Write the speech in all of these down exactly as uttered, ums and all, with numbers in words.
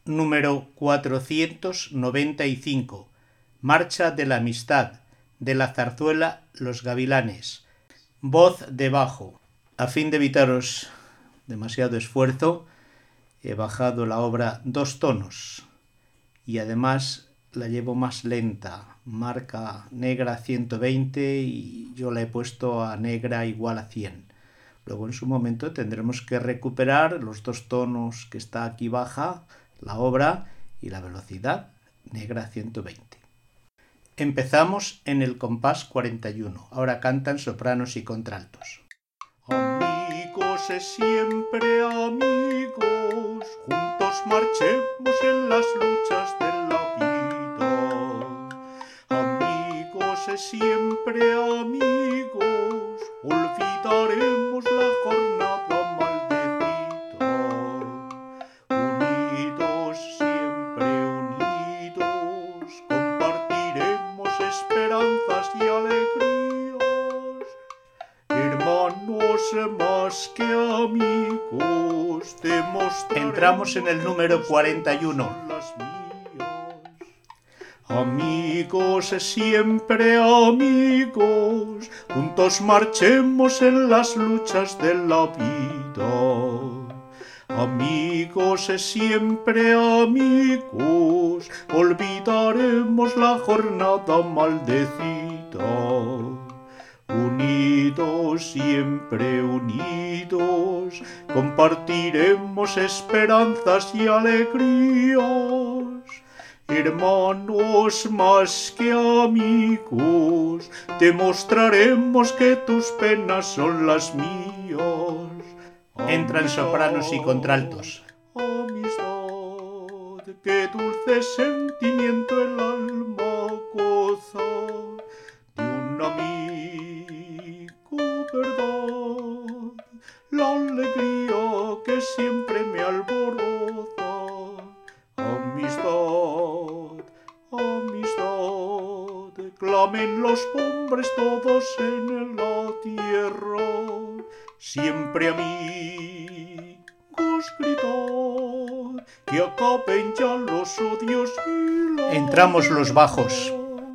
número cuatrocientos noventa y cinco, Marcha de la Amistad, de la zarzuela Los Gavilanes, voz de bajo. A fin de evitaros demasiado esfuerzo, he bajado la obra dos tonos y además la llevo más lenta, marca negra ciento veinte y yo la he puesto a negra igual a cien. Luego en su momento tendremos que recuperar los dos tonos que está aquí baja, la obra, y la velocidad negra ciento veinte. Empezamos en el compás cuarenta y uno. Ahora cantan sopranos y contraltos. Amigos es siempre amigos, juntos marchemos en las luchas de la vida. Amigos es siempre amigos, olvidaremos la jornada maldecida. Unidos, siempre unidos, compartiremos esperanzas y alegrías. Hermanos más que amigos, demostraremos. Entramos en el número cuarenta y uno. Amigos, siempre amigos, juntos marchemos en las luchas de la vida. Amigos, siempre amigos, olvidaremos la jornada maldecida. Unidos, siempre unidos, compartiremos esperanzas y alegrías. Hermanos más que amigos, demostraremos que tus penas son las mías. Entran sopranos y contraltos. Amistad, qué dulce sentimiento el alma goza de un amigo, verdad, la alegría que siempre me alborota. Amistad, amistad, clamen los hombres todos en la tierra, siempre amigos gritad, que acaben ya los odios y la... Entramos los bajos.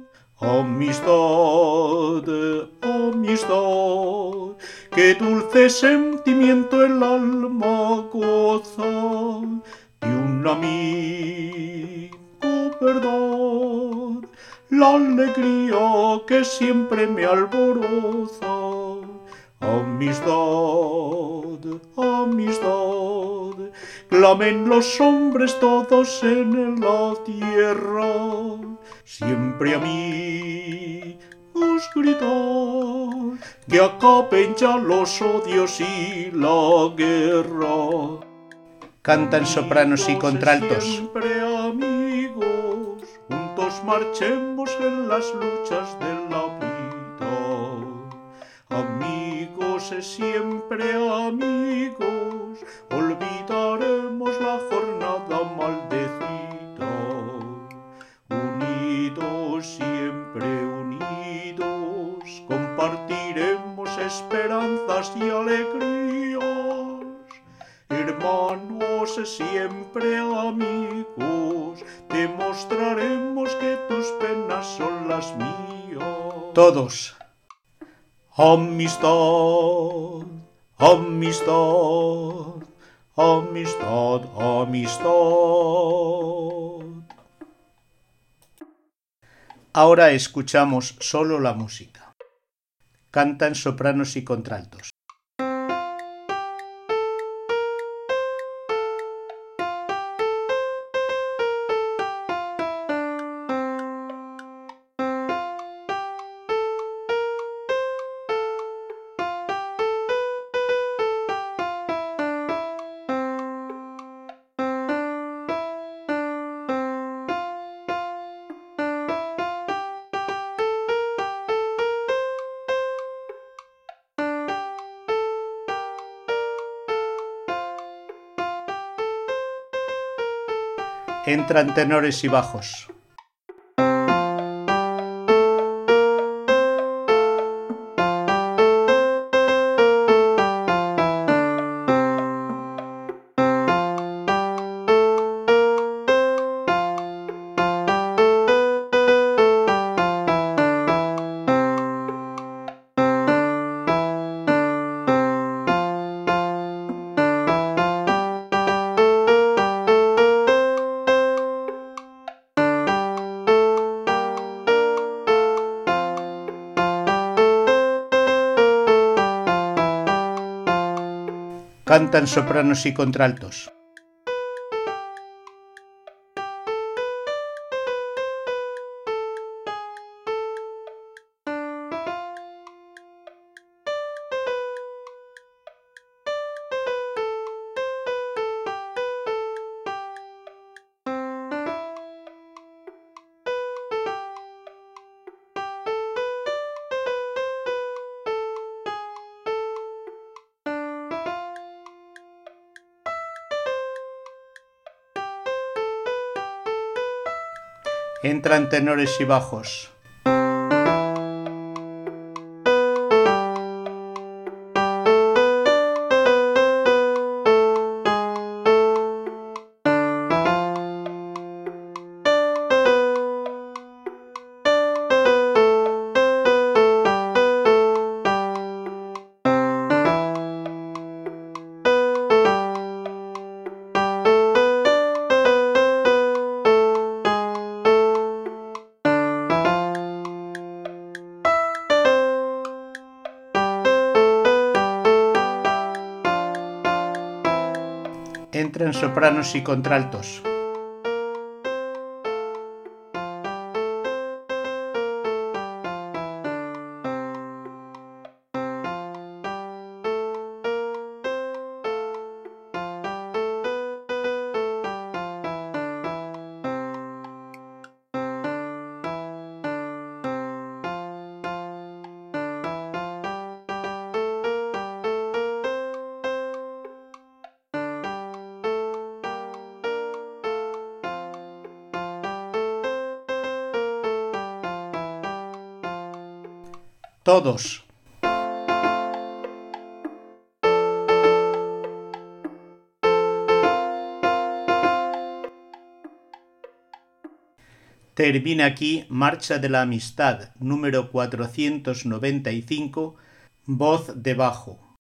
Amistad, amistad, qué dulce sentimiento el alma goza de un amigo, verdad, la alegría que siempre me alboroza. Amistad, amistad, clamen los hombres todos en la tierra, siempre amigos gritad, que acaben ya los odios y la guerra. Cantan sopranos y contraltos. Siempre amigos, juntos marchemos en las luchas de la vida. Amigos es siempre amigos, olvidaremos la jornada maldecida. Unidos, siempre unidos, compartiremos esperanzas y alegrías. Hermanos, siempre amigos, demostraremos que tus penas son las mías. Todos. Amistad, amistad, amistad, amistad. Ahora escuchamos solo la música. Cantan sopranos y contraltos. Entran tenores y bajos. Cantan sopranos y contraltos. Entran tenores y bajos. Entran sopranos y contraltos. Todos. Termina aquí Marcha de la Amistad número cuatrocientos noventa y cinco, voz de bajo.